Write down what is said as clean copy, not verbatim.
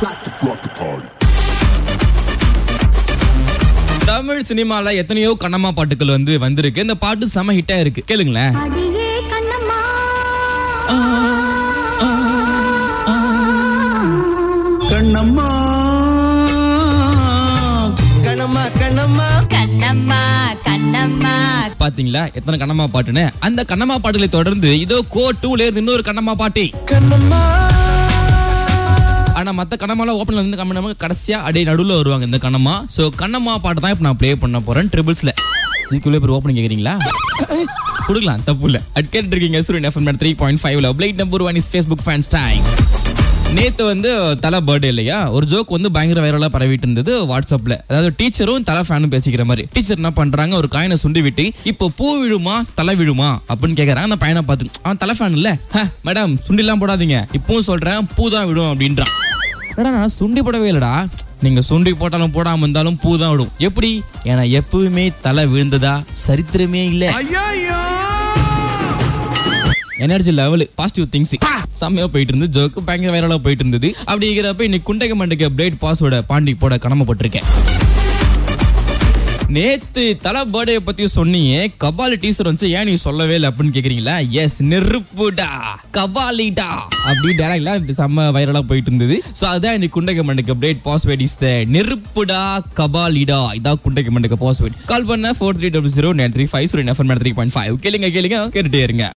தமிழ் சினிமால எத்தனையோ கண்ணம்மா பாட்டுகள் வந்திருக்கு. இந்த பாட்டு செம ஹிட்டா இருக்கு, கேளுங்களேன். கண்ணம்மா கண்ணம்மா கண்ணம்மா கண்ணம்மா கண்ணம்மா பாத்தீங்களா எத்தனை கண்ணம்மா பாட்டுன்னு. அந்த கண்ணம்மா பாட்டுகளை தொடர்ந்து இதோ கோ 2ல இருந்து இன்னொரு கண்ணம்மா பாட்டு. கண்ணம்மா ஆனா மத்த கண்ணம்மால ஓபன்ல இருந்து கண்ணம்மா கடைசியா அடே நடுவுல வருவாங்க இந்த கண்ணம்மா. சோ கண்ணம்மா பாட்டு தான் இப்ப நான் ப்ளே பண்ண போறேன் ட்ரிபிள்ஸ்ல. இதுக்குள்ளே பேர் ஓபனிங் கேக்குறீங்களா? கொடுக்கலாம், தப்பு இல்ல. அட் கேட்டு இருக்கீங்க சூரியன் எஃப்எம் 3.5ல played number 1 is Facebook fans time. நேத்து தலை பர்த்டே இல்லையா, ஒரு ஜோக் பயங்கர வைரலா பரவிட்டு இருந்தது வாட்ஸ்அப்ல. அதாவது டீச்சரும் தலை ஃபேனும் பேசிக்கிற மாதிரி. டீச்சர் என்ன பண்றாங்க, ஒரு காயினை சுண்டி விட்டு இப்போ பூ விழுமா தலை விழுமா அப்படின்னு கேக்குறாங்க. அந்த பையனை பார்த்து அவன் தலை ஃபேன் இல்ல, மேடம் சுண்டி எல்லாம் போடாதீங்க, இப்பவும் சொல்றேன் பூ தான் விடும் அப்படின்றான். நான் சுண்டி போடவே இல்லடா, நீங்க சுண்டி போட்டாலும் போடாம இருந்தாலும் பூ தான் விடும். எப்படி? ஏன்னா எப்பவுமே தலை விழுந்ததா சரித்திரமே இல்ல. எனர்ஜி லெவல் பாசிட்டிவ் திங்ஸ் செம்மையா போயிட்டு இருந்து ஜோக்கு பயங்கர வைரலா போயிட்டு இருந்தது. அப்படிங்கிறப்ப இன்னைக்கு குண்டக மண்டக பிளேட் பாஸோட பாண்டி போட கடமைப்பட்டிருக்கேன். நேத்து தலை பர்த்டே பத்தி சொன்னீங்க, கபாலி டீசர் ஏன் நீ சொல்லவே இல்லை அப்படின்னு கேக்குறீங்களா? எஸ், நெருப்புடா கபாலிடா அப்படி டைரக்ட்ல செம்ம வைரலா போயிட்டு இருந்தது. சோ அதான் இன்னைக்கு குண்டக மண்டக பிளேட் பாஸ்வேர்ட் இஸ் த நெருப்புடா கபாலிடா. இதான் குண்டக மண்டக பாஸ்வேர்ட். கால் பண்ண 4300 935 3.5 கேளுங்க கேளுங்க கேட்டுட்டே இருங்க.